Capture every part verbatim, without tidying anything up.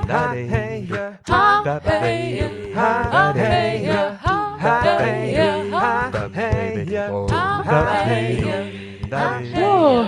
So.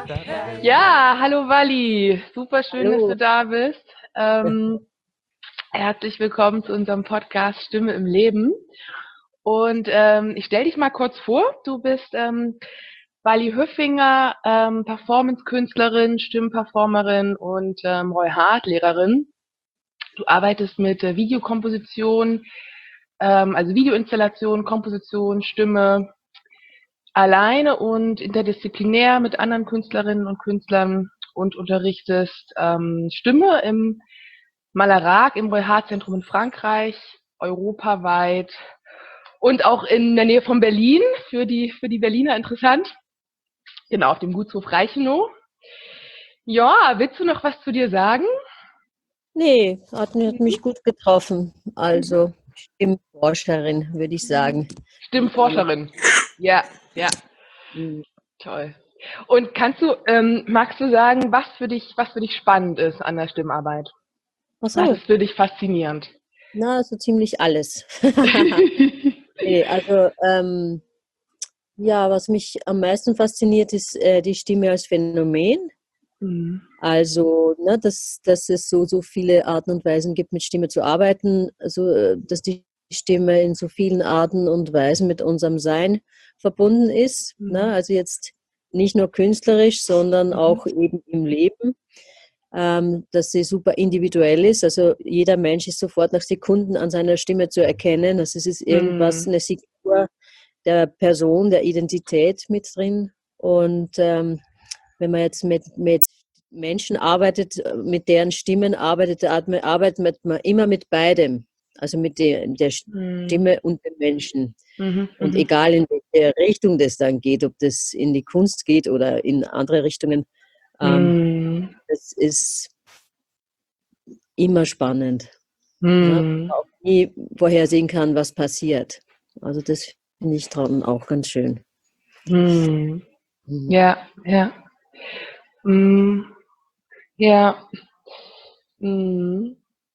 Ja, hallo Wally, super schön, Hallo. dass du da bist. Ähm, herzlich willkommen zu unserem Podcast Stimme im Leben. Und ähm, ich stelle dich mal kurz vor. Du bist ähm, Wally Höffinger, ähm, Performance-Künstlerin, Stimmperformerin und ähm, Roy Hart Lehrerin. Du arbeitest mit äh, Videokomposition, ähm, also Videoinstallation, Komposition, Stimme, alleine und interdisziplinär mit anderen Künstlerinnen und Künstlern und unterrichtest ähm, Stimme im Malarak, im Roy Hart Zentrum in Frankreich, europaweit und auch in der Nähe von Berlin, für die, für die Berliner interessant. Genau, auf dem Gutshof Reichenau. Ja, willst du noch was zu dir sagen? Nee, hat, hat mich gut getroffen. Also Stimmforscherin, würde ich sagen. Stimmforscherin. Ja, ja. Mhm. Toll. Und kannst du, ähm, magst du sagen, was für dich, was für dich spannend ist an der Stimmarbeit? Ach Was so, ist für dich faszinierend? na, so ziemlich alles. Nee, also ähm, ja, was mich am meisten fasziniert, ist äh, die Stimme als Phänomen. Mhm. Also, ne, dass, dass es so, so viele Arten und Weisen gibt, mit Stimme zu arbeiten. Also, äh, dass die Stimme in so vielen Arten und Weisen mit unserem Sein verbunden ist. Ne? Mhm. Also jetzt nicht nur künstlerisch, sondern Mhm. auch eben im Leben. Ähm, dass sie super individuell ist. Also jeder Mensch ist sofort nach Sekunden an seiner Stimme zu erkennen. Also es ist irgendwas, Mhm. eine Signatur der Person, der Identität mit drin. Und ähm, wenn man jetzt mit, mit Menschen arbeitet, mit deren Stimmen arbeitet, arbeitet man immer mit beidem. Also mit der, der Stimme und dem Menschen. Mhm. Und Mhm. egal in welche Richtung das dann geht, ob das in die Kunst geht oder in andere Richtungen, ähm, Mhm. das ist immer spannend. Ne? Mhm. Auch nie vorhersehen kann, was passiert. Also das finde ich dran auch ganz schön. Mhm. Mhm. Ja, ja. Mhm. Ja. Mhm.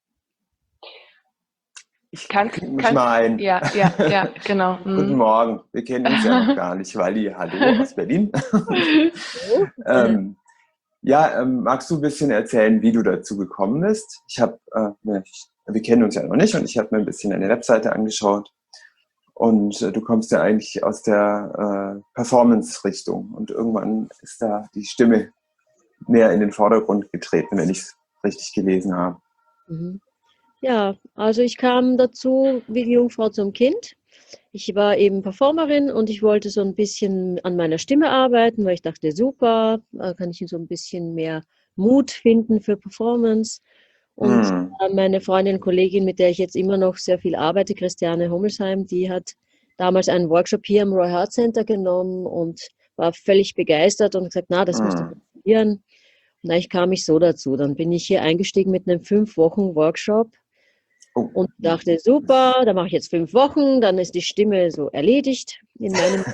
Ich Kannst, klinge mich kannst, mal ein. ja, ja, ja, genau. Guten Mhm. Morgen. Wir kennen uns ja noch gar nicht. Wally, hallo aus Berlin. So. ähm, ja, ähm, magst du ein bisschen erzählen, wie du dazu gekommen bist? Ich habe, äh, ne, ich, wir kennen uns ja noch nicht und ich habe mir ein bisschen eine Webseite angeschaut. Und äh, du kommst ja eigentlich aus der äh, Performance-Richtung und irgendwann ist da die Stimme mehr in den Vordergrund getreten, wenn ich es richtig gelesen habe. Mhm. Ja, also ich kam dazu wie die Jungfrau zum Kind. Ich war eben Performerin und ich wollte so ein bisschen an meiner Stimme arbeiten, weil ich dachte, super, da kann ich so ein bisschen mehr Mut finden für Performance. Und Hm. äh, meine Freundin, Kollegin, mit der ich jetzt immer noch sehr viel arbeite, Christiane Hommelsheim, die hat damals einen Workshop hier im Roy Hart Center genommen und war völlig begeistert und gesagt, na, das musst du Hm. probieren. Und eigentlich kam ich so dazu. Dann bin ich hier eingestiegen mit einem fünf Wochen Workshop Oh. und dachte, super, da mache ich jetzt fünf Wochen, dann ist die Stimme so erledigt in meinem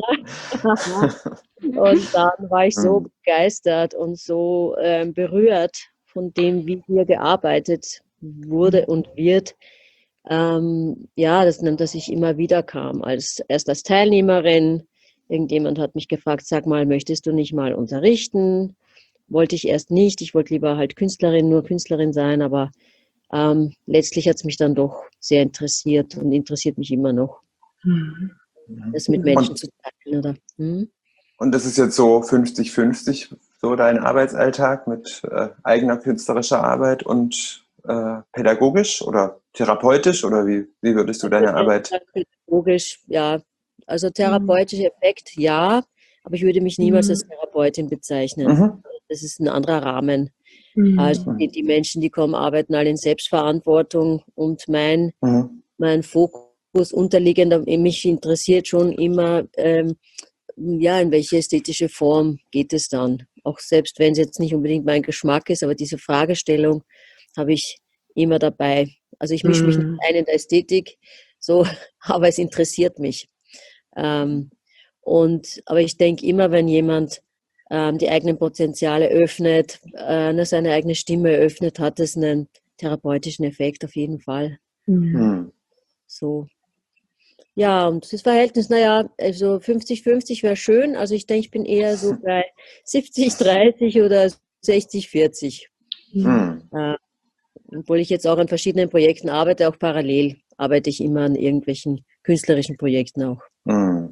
Und dann war ich so Hm. begeistert und so ähm, berührt von dem, wie hier gearbeitet wurde und wird, ähm, ja, dass, dass ich immer wieder kam. Als, erst als Teilnehmerin, irgendjemand hat mich gefragt, sag mal, möchtest du nicht mal unterrichten? Wollte ich erst nicht, ich wollte lieber halt Künstlerin, nur Künstlerin sein, aber ähm, letztlich hat es mich dann doch sehr interessiert und interessiert mich immer noch, Mhm. das mit Menschen Und, zu teilen, oder? Hm? und das ist jetzt so fünfzig fünfzig, so dein Arbeitsalltag mit äh, eigener künstlerischer Arbeit und äh, pädagogisch oder therapeutisch oder wie, wie würdest du deine Arbeit? Pädagogisch, ja. Also Mhm. therapeutischer Effekt, ja, aber ich würde mich niemals als Mhm. Therapeutin bezeichnen. Mhm. Das ist ein anderer Rahmen. Also Mhm. die, die Menschen, die kommen, arbeiten alle in Selbstverantwortung und mein, Mhm. mein Fokus unterliegend, mich interessiert schon immer, ähm, ja, in welche ästhetische Form geht es dann? Auch selbst wenn es jetzt nicht unbedingt mein Geschmack ist, aber diese Fragestellung habe ich immer dabei. Also ich mische mich nicht Mhm. ein in der Ästhetik, so, aber es interessiert mich. Ähm, und, aber ich denke immer, wenn jemand ähm, die eigenen Potenziale öffnet, äh, seine eigene Stimme öffnet, hat es einen therapeutischen Effekt auf jeden Fall. Mhm. So. Ja, und das Verhältnis, naja, also fünfzig fünfzig wäre schön. Also ich denke, ich bin eher so bei siebzig dreißig oder sechzig vierzig. Mhm. Äh, obwohl ich jetzt auch an verschiedenen Projekten arbeite, auch parallel arbeite ich immer an irgendwelchen künstlerischen Projekten auch. Mhm.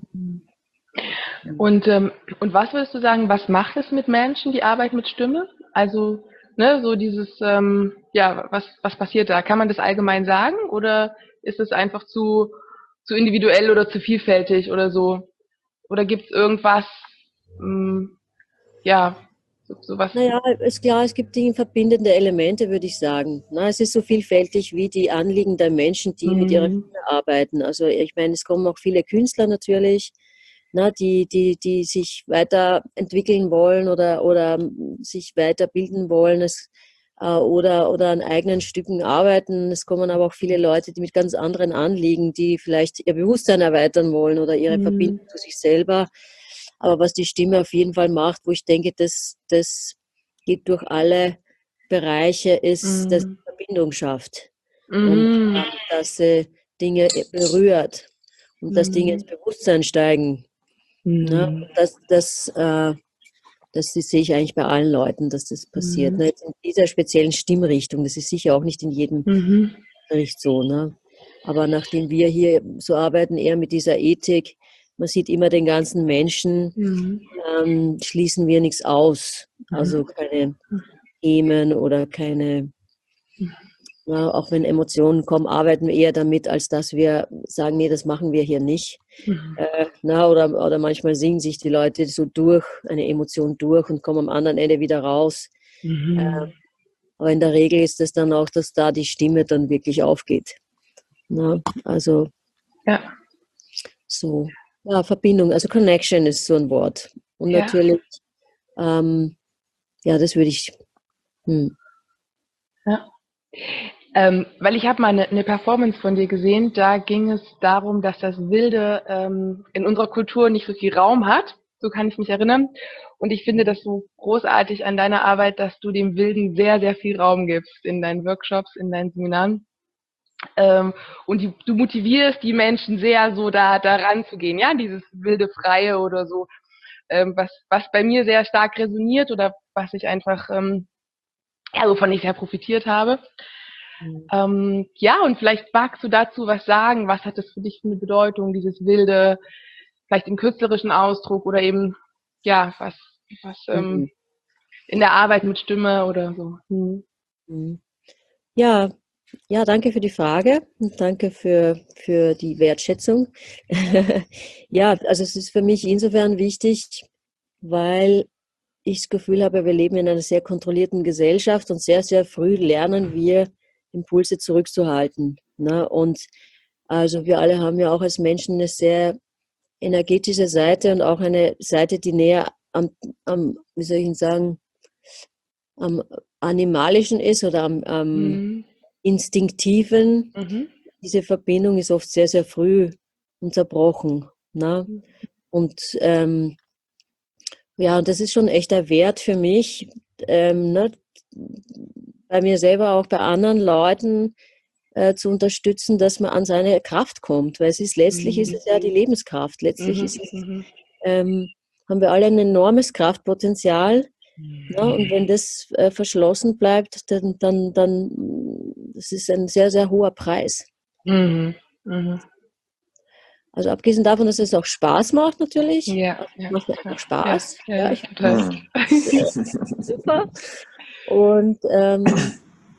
Und, ähm, und was würdest du sagen, was macht es mit Menschen, die Arbeit mit Stimme? Also, ne, so dieses, ähm, ja, was, was passiert da? Kann man das allgemein sagen oder ist es einfach zu, zu individuell oder zu vielfältig oder so? Oder gibt es irgendwas, ähm, ja, so, sowas? Naja, ist klar, es gibt Dinge, verbindende Elemente, würde ich sagen. Na, es ist so vielfältig wie die Anliegen der Menschen, die mit ihrer Mhm. Stimme arbeiten. Also ich meine, es kommen auch viele Künstler natürlich, na, die, die, die sich weiterentwickeln wollen oder, oder sich weiterbilden wollen es, äh, oder, oder an eigenen Stücken arbeiten. Es kommen aber auch viele Leute, die mit ganz anderen Anliegen, die vielleicht ihr Bewusstsein erweitern wollen oder ihre Mhm. Verbindung zu sich selber. Aber was die Stimme auf jeden Fall macht, wo ich denke, das, das geht durch alle Bereiche, ist, dass sie Mhm. Verbindung schafft und Mhm. ähm, dass sie Dinge berührt und dass Dinge ins Mhm. Bewusstsein steigen. Ne? Mhm. Das, das, äh, das sehe ich eigentlich bei allen Leuten, dass das passiert. Mhm. Ne? Jetzt in dieser speziellen Stimmrichtung, das ist sicher auch nicht in jedem Mhm. Bericht so. Ne? Aber nachdem wir hier so arbeiten, eher mit dieser Ethik, man sieht immer den ganzen Menschen, Mhm. ähm, schließen wir nichts aus. Also Mhm. keine Themen oder keine, ja, auch wenn Emotionen kommen, arbeiten wir eher damit, als dass wir sagen, nee, das machen wir hier nicht. Mhm. Äh, na, oder, oder manchmal singen sich die Leute so durch, eine Emotion durch und kommen am anderen Ende wieder raus. Äh, Mhm. aber in der Regel ist es dann auch, dass da die Stimme dann wirklich aufgeht. Na, also Ja, so, ja, Verbindung, also Connection ist so ein Wort. Und ja. natürlich, ähm, ja, das würde ich, hm, Ja. Ähm, weil ich habe mal eine, eine Performance von dir gesehen, da ging es darum, dass das Wilde ähm, in unserer Kultur nicht so viel Raum hat, so kann ich mich erinnern. Und ich finde das so großartig an deiner Arbeit, dass du dem Wilden sehr, sehr viel Raum gibst in deinen Workshops, in deinen Seminaren. Ähm, und die, du motivierst die Menschen sehr, so da, da ranzugehen, ja, dieses wilde Freie oder so, ähm, was, was bei mir sehr stark resoniert oder was ich einfach, ähm, ja, wovon ich sehr profitiert habe. hm. Ähm, ja, und vielleicht magst du dazu was sagen. Was hat das für dich für eine Bedeutung, dieses Wilde, vielleicht im künstlerischen Ausdruck oder eben, ja, was, was ähm, Mhm. in der Arbeit mit Stimme oder so. Hm. Mhm. Ja, ja, danke für die Frage und danke für, für die Wertschätzung. Ja, also es ist für mich insofern wichtig, weil ich das Gefühl habe, wir leben in einer sehr kontrollierten Gesellschaft und sehr, sehr früh lernen wir, Impulse zurückzuhalten. Ne? Und also wir alle haben ja auch als Menschen eine sehr energetische Seite und auch eine Seite, die näher am, am wie soll ich Ihnen sagen, am Animalischen ist oder am, am Hm. Instinktiven. Mhm. Diese Verbindung ist oft sehr, sehr früh unterbrochen. Ne? Und ähm, ja, und das ist schon ein echter Wert für mich, ähm, ne? Bei mir selber, auch bei anderen Leuten äh, zu unterstützen, dass man an seine Kraft kommt, weil es ist letztlich ist Mhm. es ja die Lebenskraft. Letztlich Mhm. ist es, Mhm. ähm, haben wir alle ein enormes Kraftpotenzial. Ne? Und wenn das äh, verschlossen bleibt, dann, dann, dann, das ist ein sehr, sehr hoher Preis. Mhm. Mhm. Also abgesehen davon, dass es auch Spaß macht natürlich. Ja, Also es ja, macht mir ja, einfach ja, Spaß. ja, Ja, ja, ich total. Mhm. super. Und ähm,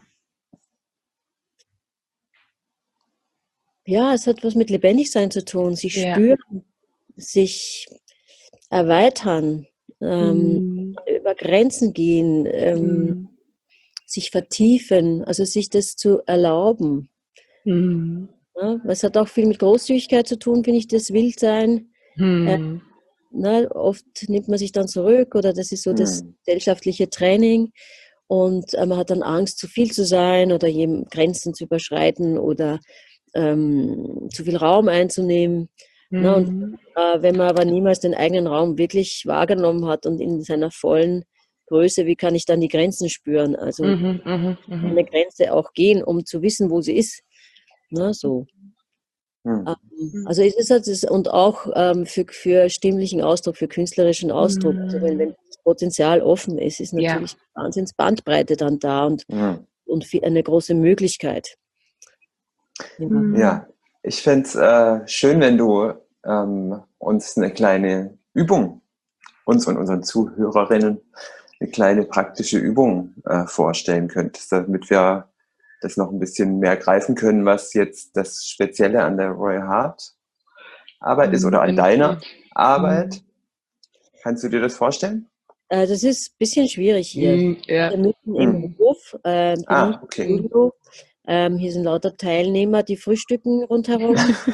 ja, es hat was mit Lebendigsein zu tun. Sich Ja. spüren, sich erweitern, ähm, Mhm. über Grenzen gehen, ähm, Mhm. sich vertiefen, also sich das zu erlauben. Mhm. Ne? Es hat auch viel mit Großzügigkeit zu tun, finde ich, das Wildsein. Äh, Mhm. ne? Oft nimmt man sich dann zurück oder das ist so das Mhm. gesellschaftliche Training und äh, man hat dann Angst, zu viel zu sein oder jedem Grenzen zu überschreiten oder ähm, zu viel Raum einzunehmen. Ne? Und Mhm. äh, wenn man aber niemals den eigenen Raum wirklich wahrgenommen hat und in seiner vollen Größe, wie kann ich dann die Grenzen spüren? Also Mhm, mhm, mhm. eine Grenze auch gehen, um zu wissen, wo sie ist. Ne, so. Hm. Ähm, Also es ist halt das, und auch ähm, für, für stimmlichen Ausdruck, für künstlerischen Ausdruck. Also wenn, wenn das Potenzial offen ist, ist Ja. natürlich Wahnsinns Bandbreite dann da und, Hm. und viel, eine große Möglichkeit. Ja. Mhm. Ja, ich fände es äh, schön, wenn du ähm, uns eine kleine Übung, uns und unseren Zuhörerinnen, eine kleine praktische Übung äh, vorstellen könntest, damit wir das noch ein bisschen mehr greifen können, was jetzt das Spezielle an der Roy Hart Arbeit ist oder an deiner Arbeit. Kannst du dir das vorstellen? Äh, das ist ein bisschen schwierig hier. Mhm, ja. Wir mitten im Hm. Hof, äh, bin Ah, nicht im okay. Studio. Ähm, hier sind lauter Teilnehmer, die frühstücken rundherum.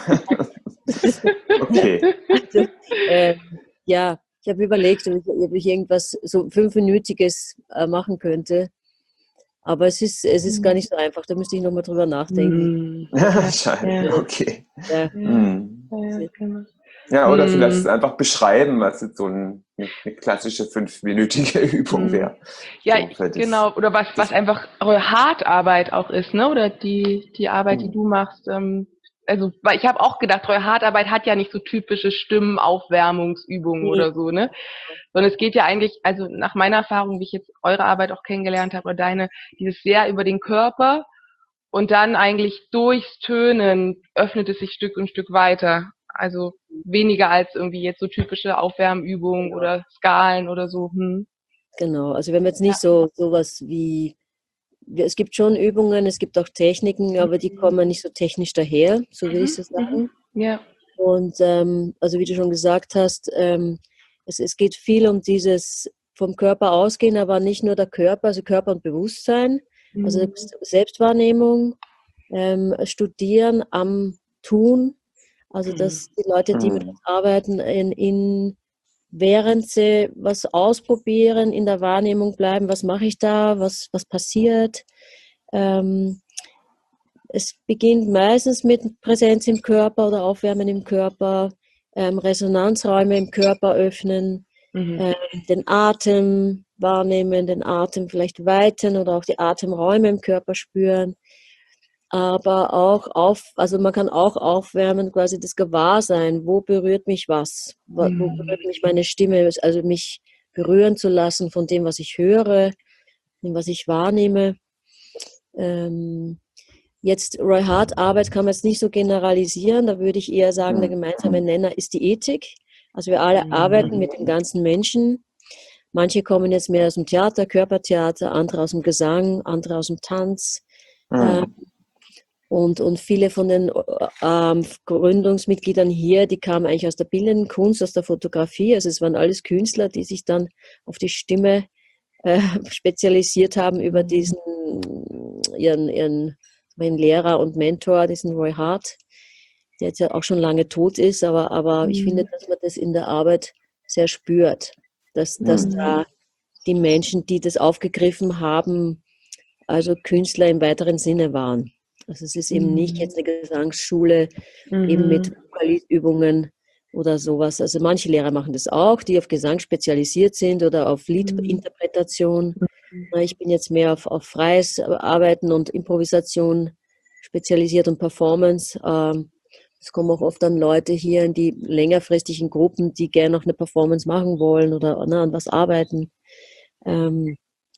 Okay. Also, äh, ja, ich habe überlegt, ob ich, ob ich irgendwas so fünfminütiges äh, machen könnte. Aber es ist, es ist gar nicht so einfach. Da müsste ich nochmal drüber nachdenken. Mhm. Ja, Schade, ja, okay. Ja, ja, Hm. ja, genau. Ja, oder vielleicht Mhm. einfach beschreiben, was jetzt so ein, eine klassische fünfminütige Übung Mhm. wäre. Ja, So, für das, genau. Oder was, was das, einfach eure Hartarbeit auch ist, ne? Oder die, die Arbeit, die hm. du machst. Ähm, also, weil ich habe auch gedacht, eure Hartarbeit hat ja nicht so typische Stimmenaufwärmungsübungen nee, oder so, ne? Sondern es geht ja eigentlich, also nach meiner Erfahrung, wie ich jetzt eure Arbeit auch kennengelernt habe oder deine, dieses sehr über den Körper und dann eigentlich durchs Tönen öffnet es sich Stück und Stück weiter. Also weniger als irgendwie jetzt so typische Aufwärmübungen genau. oder Skalen oder so. Hm. Genau. Also wir haben jetzt nicht so sowas wie, wir- es gibt schon Übungen, es gibt auch Techniken, aber die kommen nicht so technisch daher, so will ich Mhm, so mhm. sagen. Ja. Und ähm, also wie du schon gesagt hast, ähm, es, es geht viel um dieses vom Körper ausgehen, aber nicht nur der Körper, also Körper und Bewusstsein, also Mhm. Selbstwahrnehmung, ähm, Studieren am Tun, also dass die Leute, die mit Hm. uns arbeiten, in, in während sie was ausprobieren, in der Wahrnehmung bleiben, was mache ich da, was, was passiert. Ähm, es beginnt meistens mit Präsenz im Körper oder Aufwärmen im Körper, ähm, Resonanzräume im Körper öffnen, Mhm. ähm, den Atem wahrnehmen, den Atem vielleicht weiten oder auch die Atemräume im Körper spüren. Aber auch auf, also man kann auch aufwärmen, quasi das Gewahrsein, wo berührt mich was, wo, wo berührt mich meine Stimme, also mich berühren zu lassen von dem, was ich höre, dem, was ich wahrnehme. Ähm, Jetzt Roy Hart Arbeit kann man jetzt nicht so generalisieren, da würde ich eher sagen, der Hm. gemeinsame Nenner ist die Ethik. Also wir alle arbeiten mit dem ganzen Menschen. Manche kommen jetzt mehr aus dem Theater, Körpertheater, andere aus dem Gesang, andere aus dem Tanz. Äh, Hm. und, und viele von den ähm, Gründungsmitgliedern hier, die kamen eigentlich aus der bildenden Kunst, aus der Fotografie. Also es waren alles Künstler, die sich dann auf die Stimme äh, spezialisiert haben über diesen ihren, ihren mein Lehrer und Mentor, diesen Roy Hart, der jetzt ja auch schon lange tot ist, aber, aber ich finde, dass man das in der Arbeit sehr spürt, dass, dass Hm. da die Menschen, die das aufgegriffen haben, also Künstler im weiteren Sinne waren. Also es ist eben nicht jetzt eine Gesangsschule, eben mit Vokalisübungen oder sowas. Also manche Lehrer machen das auch, die auf Gesang spezialisiert sind oder auf Liedinterpretation. Ich bin jetzt mehr auf, auf freies Arbeiten und Improvisation spezialisiert und Performance. Es kommen auch oft dann Leute hier in die längerfristigen Gruppen, die gerne noch eine Performance machen wollen oder ne, an was arbeiten. Ähm,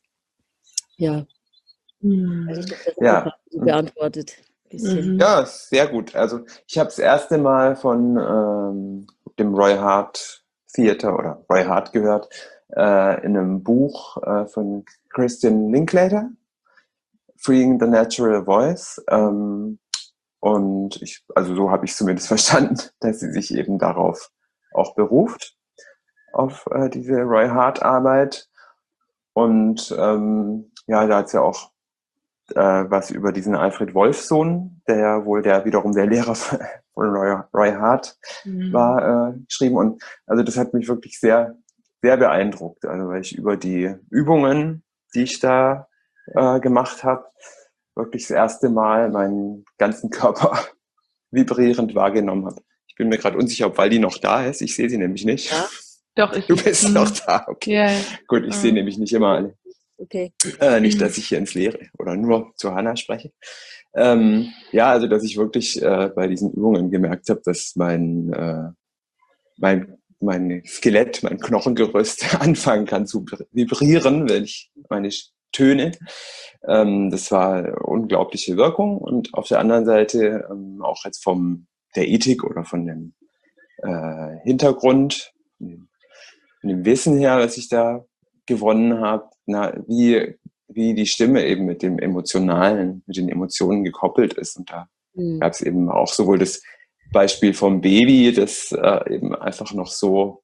ja, also ich habe die Ja. Frage beantwortet. Bisschen. Ja, sehr gut. Also ich habe das erste Mal von ähm, dem Roy Hart Theater oder Roy Hart gehört äh, in einem Buch äh, von Christian Linklater, Freeing the Natural Voice. Ähm, und ich, also so habe ich zumindest verstanden, dass sie sich eben darauf auch beruft, auf äh, diese Roy Hart Arbeit. Und ähm, ja, da hat sie ja auch äh, was über diesen Alfred Wolfsohn, der ja wohl der wiederum der Lehrer von Roy, Roy Hart war, äh, geschrieben. Und also das hat mich wirklich sehr, sehr beeindruckt. Also weil ich über die Übungen, die ich da äh, gemacht habe, wirklich das erste Mal meinen ganzen Körper vibrierend wahrgenommen habe. Ich bin mir gerade unsicher, ob Waldi noch da ist. Ich sehe sie nämlich nicht. Ja. Doch, ich Du bist mhm. noch da, okay. Ja, ja. Gut, ich Mhm. sehe nämlich nicht immer alle. Okay. Äh, nicht, dass ich hier ins Leere oder nur zu Hannah spreche. Ähm, ja, also dass ich wirklich äh, bei diesen Übungen gemerkt habe, dass mein, äh, mein, mein Skelett, mein Knochengerüst anfangen kann zu vibrieren, wenn ich meine Töne. Ähm, das war eine unglaubliche Wirkung. Und auf der anderen Seite ähm, auch jetzt vom der Ethik oder von dem äh, Hintergrund, von dem Wissen her, was ich da gewonnen habe, na, wie, wie die Stimme eben mit dem Emotionalen, mit den Emotionen gekoppelt ist. Und da Mhm. gab es eben auch sowohl das Beispiel vom Baby, das äh, eben einfach noch so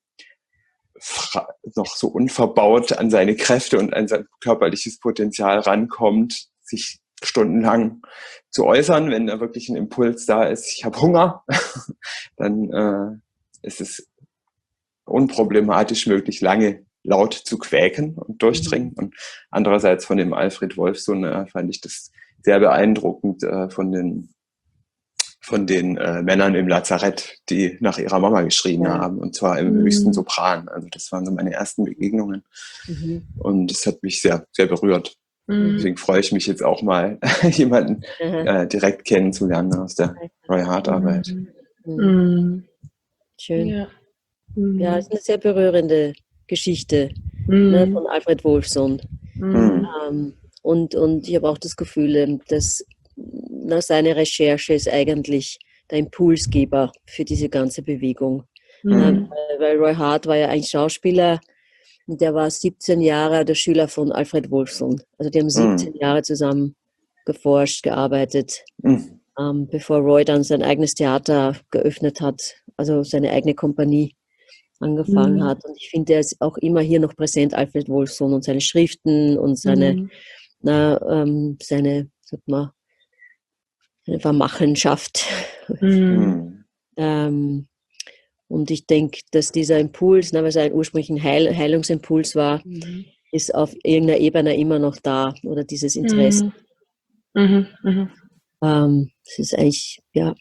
noch so unverbaut an seine Kräfte und an sein körperliches Potenzial rankommt, sich stundenlang zu äußern, wenn da wirklich ein Impuls da ist, ich habe Hunger, dann äh, ist es unproblematisch möglich, lange laut zu quäken und durchdringen. Und andererseits von dem Alfred Wolfsohn äh, fand ich das sehr beeindruckend äh, von den von den äh, Männern im Lazarett, die nach ihrer Mama geschrien Ja. haben, und zwar im Mhm. höchsten Sopran. Also das waren so meine ersten Begegnungen. Mhm. Und es hat mich sehr, sehr berührt. Mhm. Deswegen freue ich mich jetzt auch mal, jemanden Aha. äh, direkt kennenzulernen aus der Roy Hart Arbeit. Mhm. Mhm. Schön. Ja. Mhm. Ja, es ist eine sehr berührende Geschichte Mhm. ne, von Alfred Wolfsohn. Mhm. Ähm, und, und ich habe auch das Gefühl, ähm, dass na, seine Recherche ist eigentlich der Impulsgeber für diese ganze Bewegung. Mhm. Ähm, weil, weil Roy Hart war ja ein Schauspieler und der war siebzehn Jahre der Schüler von Alfred Wolfsohn. Also die haben siebzehn Mhm. Jahre zusammen geforscht, gearbeitet, Mhm. ähm, bevor Roy dann sein eigenes Theater geöffnet hat, also seine eigene Kompanie angefangen Mhm. hat. Und ich finde, er ist auch immer hier noch präsent, Alfred Wolfsohn, und seine Schriften und seine, Mhm. na, ähm, seine, sagt man, seine Vermachenschaft. Mhm. Mhm. ähm, und ich denke, dass dieser Impuls, na, weil es ein ursprünglich Heil, Heilungsimpuls war, Mhm. ist auf irgendeiner Ebene immer noch da, oder dieses Interesse. Mhm. Mhm. Ähm, das ist eigentlich, ja.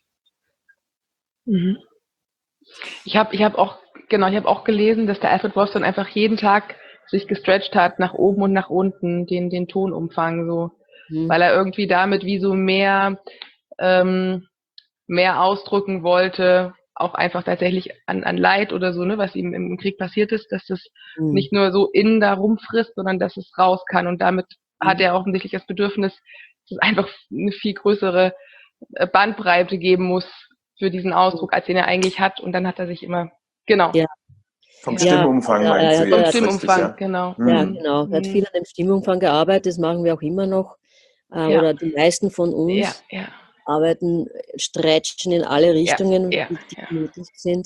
Mhm. Ich habe ich hab auch, genau, ich habe auch gelesen, dass der Alfred Wolfsohn einfach jeden Tag sich gestretcht hat, nach oben und nach unten, den, den Tonumfang so, Hm. weil er irgendwie damit wie so mehr, ähm, mehr ausdrücken wollte, auch einfach tatsächlich an, an Leid oder so, ne, was ihm im Krieg passiert ist, dass das Hm. nicht nur so innen da rumfrisst, sondern dass es raus kann. Und damit Hm. hat er offensichtlich das Bedürfnis, dass es einfach eine viel größere Bandbreite geben muss für diesen Ausdruck, als den er eigentlich hat. Und dann hat er sich immer, genau. Ja. Vom Ja. Stimmumfang Ja, meinst ja, du ja, Vom jetzt, Stimmumfang, richtig, ja? genau. Ja, Mhm. genau. Er hat Mhm. viel an dem Stimmumfang gearbeitet, das machen wir auch immer noch. Äh, Ja. Oder die meisten von uns Ja, ja, arbeiten, stretchen in alle ja, Richtungen, ja, die, die ja. nötig sind.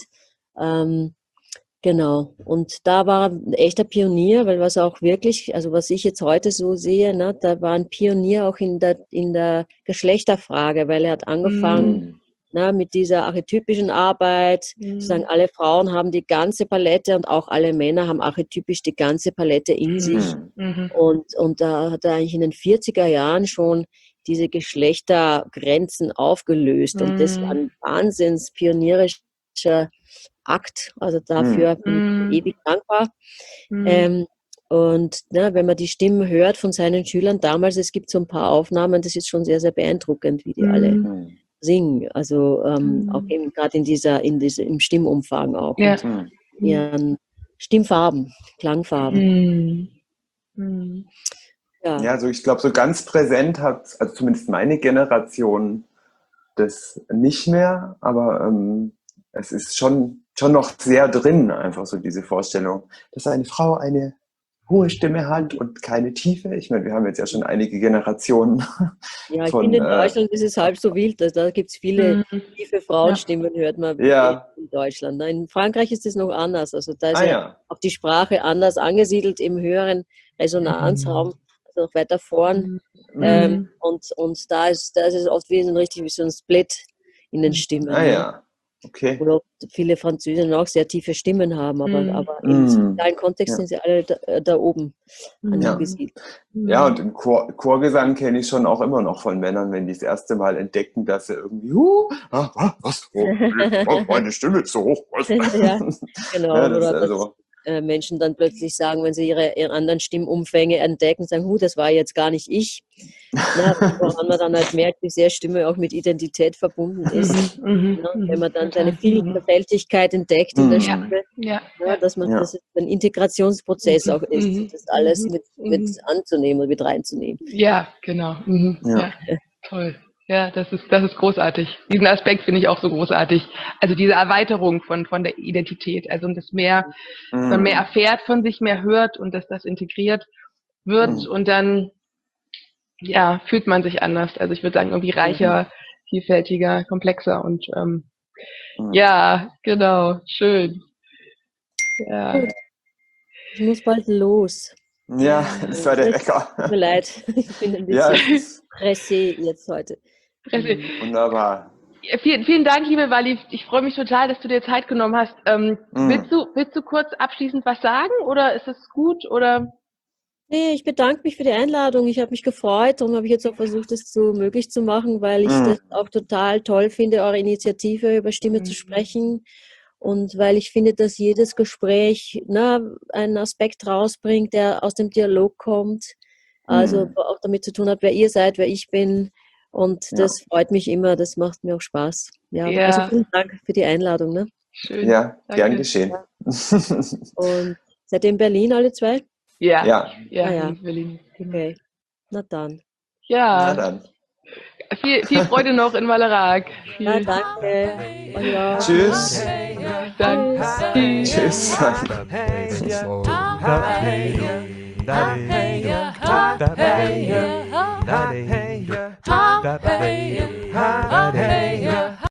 Ähm, genau. Und da war er ein echter Pionier, weil was auch wirklich, also was ich jetzt heute so sehe, ne, da war ein Pionier auch in der, in der Geschlechterfrage, weil er hat angefangen, Mhm. na, mit dieser archetypischen Arbeit, Mhm. zu sagen, alle Frauen haben die ganze Palette und auch alle Männer haben archetypisch die ganze Palette in sich. Mhm. Mhm. Und, und da hat er eigentlich in den vierziger Jahren schon diese Geschlechtergrenzen aufgelöst. Und das war Mhm. ein wahnsinns pionierischer Akt. Also dafür Mhm. bin ich Mhm. ewig dankbar. Mhm. Ähm, und ne, wenn man die Stimmen hört von seinen Schülern damals, es gibt so ein paar Aufnahmen, das ist schon sehr, sehr beeindruckend, wie die alle Mhm. Mhm. singen. Also ähm, Mhm. auch eben gerade in dieser, in dieser, im Stimmumfang auch Ja. und Mhm. ihren Stimmfarben, Klangfarben. Mhm. Mhm. Ja. Ja, also ich glaube, so ganz präsent hat, also zumindest meine Generation das nicht mehr, aber ähm, es ist schon, schon noch sehr drin, einfach so diese Vorstellung, dass eine Frau eine hohe Stimme hat und keine Tiefe. Ich meine, wir haben jetzt ja schon einige Generationen Ja, ich von, finde in äh, Deutschland ist es halb so wild. Also da gibt es viele Mhm. tiefe Frauenstimmen, hört man ja, in Deutschland. In Frankreich ist es noch anders. Also da ist ah ja ja, auch die Sprache anders angesiedelt im höheren Resonanzraum, also noch weiter vorn. Ähm, Mhm. und, und da ist, da ist es oft wie so ein, richtig wie so ein Split in den Stimmen. ah Ne? ja, okay. Oder viele Französinnen auch sehr tiefe Stimmen haben, aber, Mhm. aber im Mm, sozialen Kontext ja. sind sie alle da, da oben Mhm. angesiedelt. Ja, und im Chor, Chorgesang kenne ich schon auch immer noch von Männern, wenn die das erste Mal entdecken, dass sie irgendwie, huh, ah, was, oh, oh, meine Stimme ist so hoch. Was? Ja, genau. Ja, das ist Oder das, also, äh, Menschen dann plötzlich sagen, wenn sie ihre, ihre anderen Stimmumfänge entdecken, sagen, hu, das war jetzt gar nicht ich. Na, woran man dann halt merkt, wie sehr Stimme auch mit Identität verbunden ist. Mhm, Ja, mhm, wenn man dann total. seine Vielfältigkeit entdeckt in der Mhm. Ja, Stimme, ja, ja, ja. dass man Ja. das ein Integrationsprozess auch ist, Mhm, das alles mhm, mit, mhm. mit anzunehmen und mit reinzunehmen. Ja, genau. Mhm. Ja. Ja, toll. Ja, das ist, das ist großartig. Diesen Aspekt finde ich auch so großartig. Also diese Erweiterung von, von der Identität. Also das mehr, dass man mehr Mhm. erfährt von sich, mehr hört und dass das integriert wird Mhm. und dann, ja, fühlt man sich anders. Also ich würde sagen, irgendwie reicher, vielfältiger, komplexer und, ähm, Mhm. ja, genau, schön. Ja. Gut. Ich muss bald los. Ja, das war der Es tut mir Wecker. leid, ich bin ein Ja, bisschen es ist pressé jetzt heute. Presse. Mhm. wunderbar. Ja, vielen, vielen Dank, liebe Wally. Ich freue mich total, dass du dir Zeit genommen hast. Ähm, Mhm. willst du, willst du kurz abschließend was sagen oder ist es gut oder? Nee, ich bedanke mich für die Einladung. Ich habe mich gefreut, darum habe ich jetzt auch versucht, das so möglich zu machen, weil ich Mhm. das auch total toll finde, eure Initiative über Stimme zu Mhm. sprechen und weil ich finde, dass jedes Gespräch, ne, einen Aspekt rausbringt, der aus dem Dialog kommt, also Mhm. auch damit zu tun hat, wer ihr seid, wer ich bin und Ja. das freut mich immer, das macht mir auch Spaß. Ja, also Ja, vielen Dank für die Einladung, ne? schön. Ja, gern Danke. geschehen. Und seid ihr in Berlin alle zwei? Ja, Ja, ja, Ah ja, in Berlin. Genau. okay. Na dann. na Ja, dann. viel, viel Freude noch in Walerak. Ja, Viel, danke. Euch auch. Tschüss. bis dann. Tschüss. Tschüss. Tschüss. Hey,